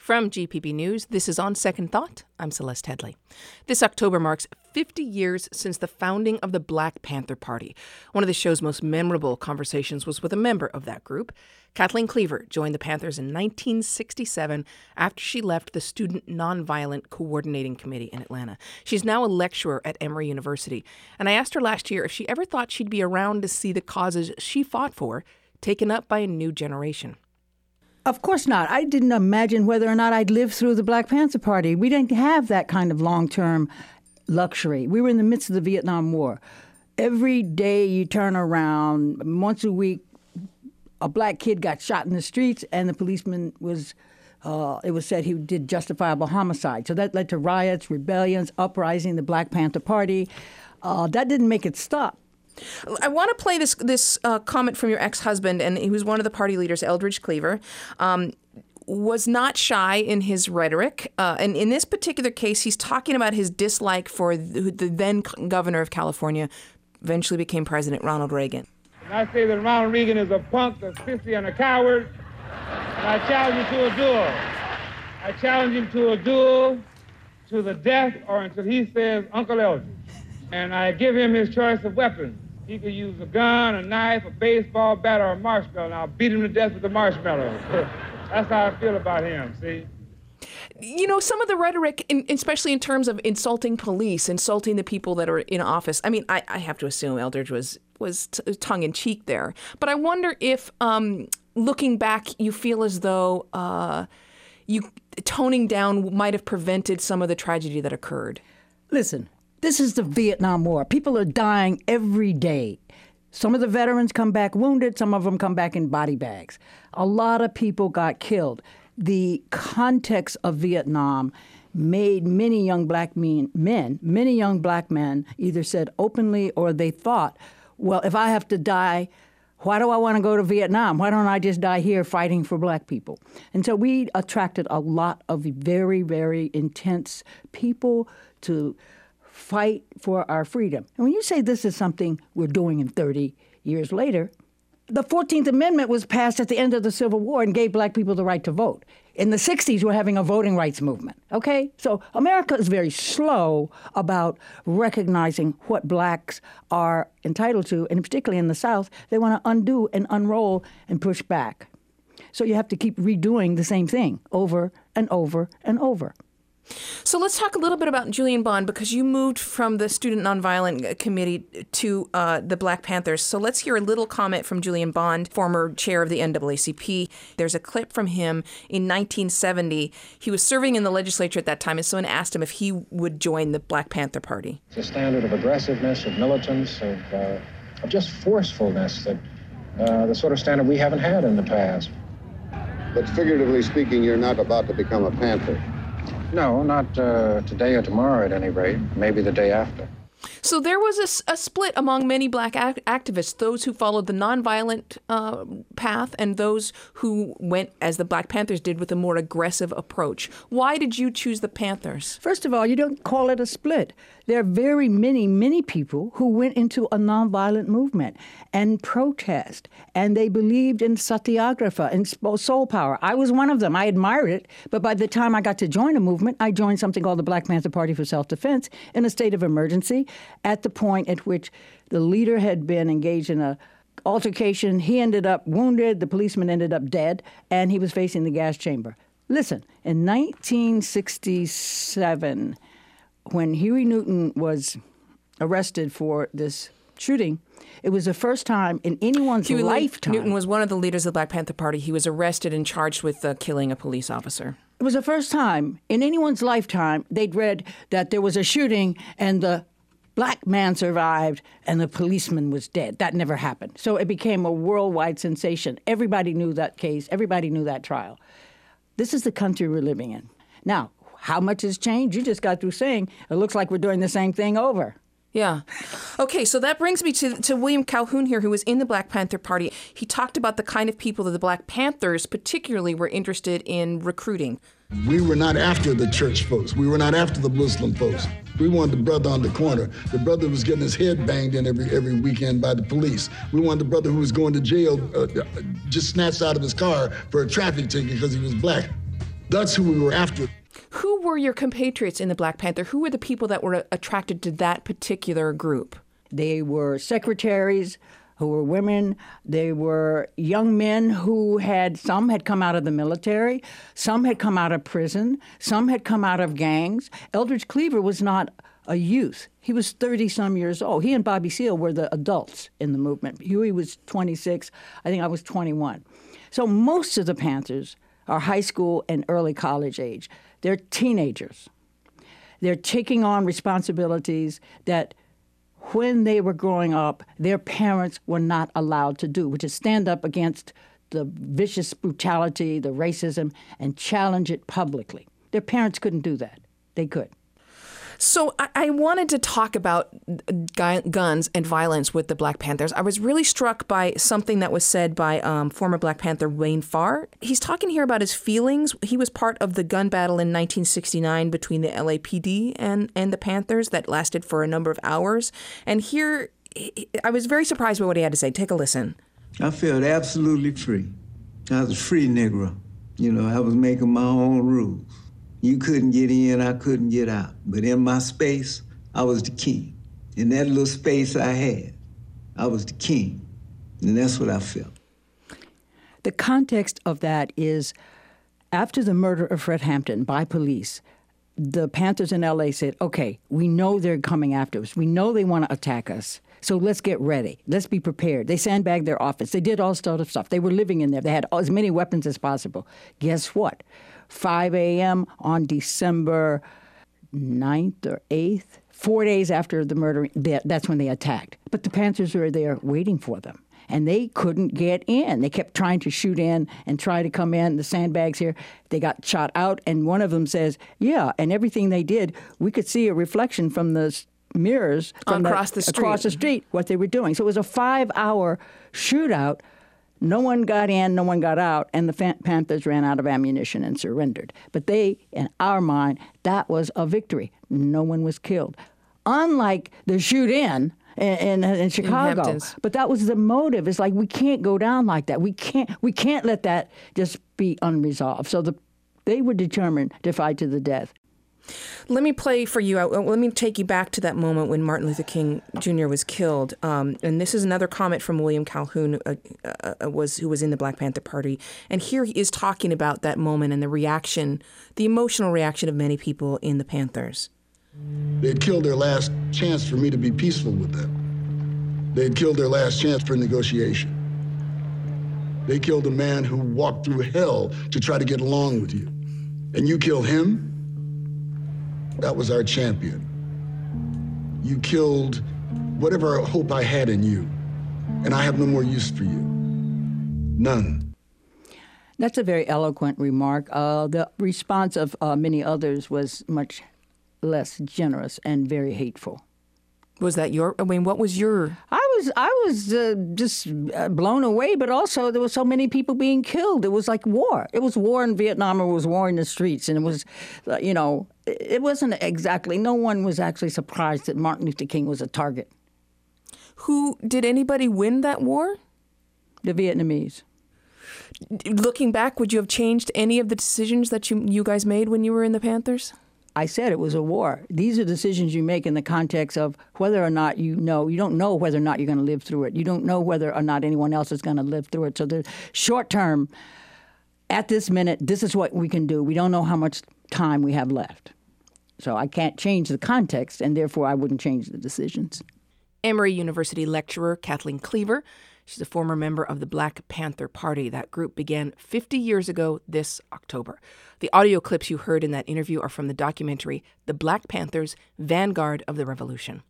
From GPB News, this is On Second Thought. I'm Celeste Headley. This October marks 50 years since the founding of the Black Panther Party. One of the show's most memorable conversations was with a member of that group. Kathleen Cleaver joined the Panthers in 1967 after she left the Student Nonviolent Coordinating Committee in Atlanta. She's now a lecturer at Emory University. And I asked her last year if she ever thought she'd be around to see the causes she fought for taken up by a new generation. Of course not. I didn't imagine whether or not I'd live through the Black Panther Party. We didn't have that kind of long-term luxury. We were in the midst of the Vietnam War. Every day you turn around, once a week, a black kid got shot in the streets, and the policeman was, it was said he did justifiable homicide. So that led to riots, rebellions, uprising, the Black Panther Party. That didn't make it stop. I want to play this comment from your ex-husband, and he was one of the party leaders, Eldridge Cleaver, was not shy in his rhetoric. And in this particular case, he's talking about his dislike for the then governor of California, eventually became President Ronald Reagan. And I say that Ronald Reagan is a punk, a sissy, and a coward, and I challenge him to a duel. I challenge him to a duel to the death or until he says, Uncle Eldridge. And I give him his choice of weapons. He could use a gun, a knife, a baseball bat, or a marshmallow, and I'll beat him to death with the marshmallow. That's how I feel about him, see? You know, some of the rhetoric, especially in terms of insulting police, insulting the people that are in office, I mean, I have to assume Eldridge was tongue-in-cheek there. But I wonder if, looking back, you feel as though toning down might have prevented some of the tragedy that occurred. Listen. This is the Vietnam War. People are dying every day. Some of the veterans come back wounded. Some of them come back in body bags. A lot of people got killed. The context of Vietnam made many young black men either said openly or they thought, well, if I have to die, why do I want to go to Vietnam? Why don't I just die here fighting for black people? And so we attracted a lot of very, very intense people to fight for our freedom. And when you say this is something we're doing in 30 years later, the 14th Amendment was passed at the end of the Civil War and gave black people the right to vote. In the 60s, we're having a voting rights movement, okay? So America is very slow about recognizing what blacks are entitled to, and particularly in the South, they want to undo and unroll and push back. So you have to keep redoing the same thing over and over and over. So let's talk a little bit about Julian Bond, because you moved from the Student Nonviolent Committee to the Black Panthers. So let's hear a little comment from Julian Bond, former chair of the NAACP. There's a clip from him in 1970. He was serving in the legislature at that time, and someone asked him if he would join the Black Panther Party. It's a standard of aggressiveness, of militance, of just forcefulness, that the sort of standard we haven't had in the past. But figuratively speaking, you're not about to become a Panther. No, not today or tomorrow at any rate, maybe the day after. So there was a split among many black activists, those who followed the nonviolent path and those who went, as the Black Panthers did, with a more aggressive approach. Why did you choose the Panthers? First of all, you don't call it a split. There are very many people who went into a nonviolent movement and protest, and they believed in satyagraha and soul power. I was one of them. I admired it, but by the time I got to join a movement, I joined something called the Black Panther Party for Self-Defense in a state of emergency at the point at which the leader had been engaged in a altercation. He ended up wounded, the policeman ended up dead, and he was facing the gas chamber. Listen, in 1967, when Huey Newton was arrested for this shooting, it was the first time in anyone's lifetime. Newton was one of the leaders of the Black Panther Party. He was arrested and charged with killing a police officer. It was the first time in anyone's lifetime they'd read that there was a shooting and the black man survived and the policeman was dead. That never happened. So it became a worldwide sensation. Everybody knew that case. Everybody knew that trial. This is the country we're living in. Now, how much has changed? You just got through saying it looks like we're doing the same thing over. Yeah. Okay, so that brings me to William Calhoun here, who was in the Black Panther Party. He talked about the kind of people that the Black Panthers particularly were interested in recruiting. We were not after the church folks. We were not after the Muslim folks. We wanted the brother on the corner. The brother who was getting his head banged in every weekend by the police. We wanted the brother who was going to jail just snatched out of his car for a traffic ticket because he was black. That's who we were after. Who were your compatriots in the Black Panther? Who were the people that were attracted to that particular group? They were secretaries who were women. They were young men who some had come out of the military, some had come out of prison, some had come out of gangs. Eldridge Cleaver was not a youth. He was 30-some years old. He and Bobby Seale were the adults in the movement. Huey was 26. I think I was 21. So most of the Panthers are high school and early college age. They're teenagers. They're taking on responsibilities that when they were growing up, their parents were not allowed to do, which is stand up against the vicious brutality, the racism, and challenge it publicly. Their parents couldn't do that. They could. So I wanted to talk about guns and violence with the Black Panthers. I was really struck by something that was said by former Black Panther Wayne Farr. He's talking here about his feelings. He was part of the gun battle in 1969 between the LAPD and the Panthers that lasted for a number of hours. And here, I was very surprised by what he had to say. Take a listen. I felt absolutely free. I was a free Negro. You know, I was making my own rules. You couldn't get in, I couldn't get out. But in my space, I was the king. In that little space I had, I was the king. And that's what I felt. The context of that is after the murder of Fred Hampton by police, the Panthers in L.A. said, okay, we know they're coming after us. We know they want to attack us. So let's get ready. Let's be prepared. They sandbagged their office. They did all sort of stuff. They were living in there. They had as many weapons as possible. Guess what? 5 a.m. on December 9th or 8th, 4 days after the murder, that's when they attacked. But the Panthers were there waiting for them, and they couldn't get in. They kept trying to shoot in and try to come in. The sandbags here, they got shot out, and one of them says, yeah, and everything they did, we could see a reflection from the mirrors from across the street, what they were doing. So it was a 5-hour shootout. No one got in, no one got out, and the Panthers ran out of ammunition and surrendered. But they, in our mind, that was a victory. No one was killed. Unlike the shoot-in in Chicago. But that was the motive. It's like, we can't go down like that. We can't let that just be unresolved. So they were determined to fight to the death. Let me play for you. Let me take you back to that moment when Martin Luther King Jr. was killed. And this is another comment from William Calhoun, who was in the Black Panther Party. And here he is talking about that moment and the reaction, the emotional reaction of many people in the Panthers. They'd killed their last chance for me to be peaceful with them. They'd killed their last chance for negotiation. They killed a man who walked through hell to try to get along with you. And you kill him? That was our champion. You killed whatever hope I had in you, and I have no more use for you. None. That's a very eloquent remark. The response of many others was much less generous and very hateful. Was that what was your... I was just blown away, but also there were so many people being killed. It was like war. It was war in Vietnam, or it was war in the streets. And it was, it wasn't exactly, no one was actually surprised that Martin Luther King was a target. Did anybody win that war? The Vietnamese. Looking back, would you have changed any of the decisions that you guys made when you were in the Panthers? I said it was a war. These are decisions you make in the context of whether or not you don't know whether or not you're going to live through it. You don't know whether or not anyone else is going to live through it. So the short term, at this minute, this is what we can do. We don't know how much time we have left. So I can't change the context, and therefore I wouldn't change the decisions. Emory University lecturer Kathleen Cleaver. She's a former member of the Black Panther Party. That group began 50 years ago this October. The audio clips you heard in that interview are from the documentary The Black Panthers, Vanguard of the Revolution.